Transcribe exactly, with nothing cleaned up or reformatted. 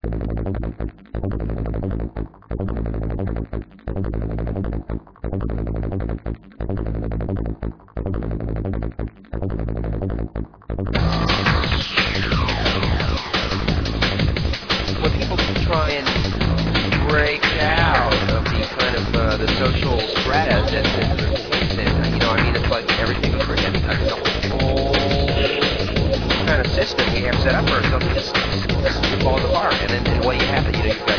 When people try and break out of the kind of uh, the social strata that they're placed in, you know, I mean, it's like everything for him, the whole kind of system we have set up for ourselves just, just falls apart. And then and what you have, you know, you've got